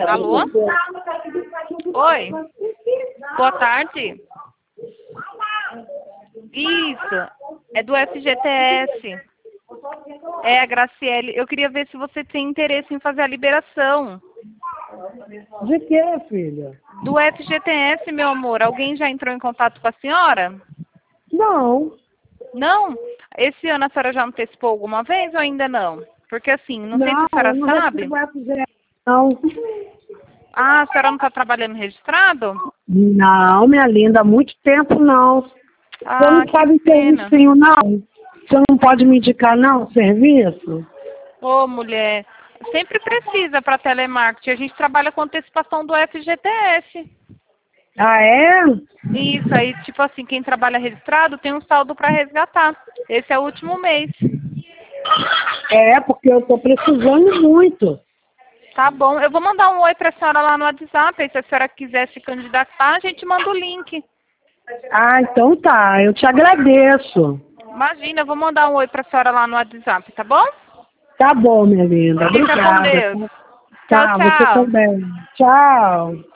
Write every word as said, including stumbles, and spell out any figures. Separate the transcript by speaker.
Speaker 1: Alô? Oi. Boa tarde. Isso. É do F G T S. É a Graciele. Eu queria ver se você tem interesse em fazer a liberação.
Speaker 2: De que, filha?
Speaker 1: Do F G T S, meu amor. Alguém já entrou em contato com a senhora?
Speaker 2: Não.
Speaker 1: Não? Esse ano a senhora já antecipou alguma vez ou ainda não? Porque assim, não, sei se a senhora
Speaker 2: não
Speaker 1: sabe.
Speaker 2: Não.
Speaker 1: Ah, a senhora não está trabalhando registrado?
Speaker 2: Não, minha linda, há muito tempo não. Você
Speaker 1: Ah,
Speaker 2: não sabe
Speaker 1: que pena.
Speaker 2: serviço, não? Você não pode me indicar, não, serviço?
Speaker 1: Ô, mulher, sempre precisa para telemarketing. A gente trabalha com antecipação do F G T S.
Speaker 2: Ah, é?
Speaker 1: Isso aí, tipo assim, quem trabalha registrado tem um saldo para resgatar. Esse é o último mês.
Speaker 2: É, porque eu tô precisando muito.
Speaker 1: Tá bom, eu vou mandar um oi para a senhora lá no WhatsApp. Aí se a senhora quiser se candidatar, a gente manda o link.
Speaker 2: Ah, então tá, eu te agradeço.
Speaker 1: Imagina, eu vou mandar um oi para a senhora lá no WhatsApp, tá bom?
Speaker 2: Tá bom, minha linda,
Speaker 1: Fica com
Speaker 2: obrigada.
Speaker 1: Deus. Tchau,
Speaker 2: Tá, você
Speaker 1: tchau.
Speaker 2: também. Tchau.